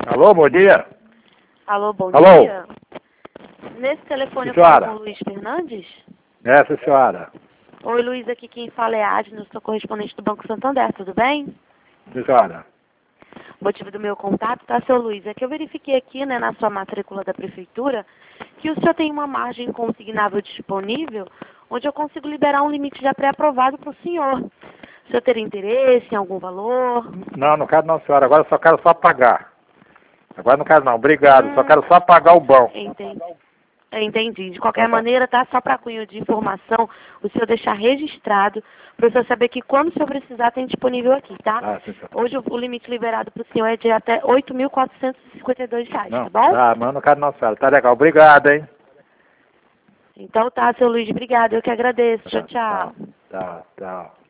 Alô, bom dia. Alô, bom Alô? dia. Nesse telefone eu Senhora. falo com o Luiz Fernandes? Essa senhora. Oi, Luiz, aqui quem fala é a Adna, sou correspondente do Banco Santander, tudo bem? Senhora. O motivo do meu contato, tá, seu Luiz, é que eu verifiquei aqui, né, na sua matrícula da prefeitura, que o senhor tem uma margem consignável disponível, onde eu consigo liberar um limite já pré-aprovado para o senhor. O senhor teria interesse em algum valor? Não, não quero não, senhora. Agora eu só quero só pagar. Agora não quero não. Obrigado. Só quero só pagar o bom. Entendi. Entendi. De qualquer Tá bom. maneira, tá? Só para cunho de informação, o senhor deixar registrado, para o senhor saber que quando o senhor precisar, tem disponível aqui, tá? Ah, sim, senhora. Hoje o limite liberado para o senhor é de até R$ 8.452, Não. tá bom? Ah, mas eu não quero não, senhora. Tá legal. Obrigado, hein. Então tá, seu Luiz, obrigado. Eu que agradeço. Tchau, Tá, tchau. tá, tá.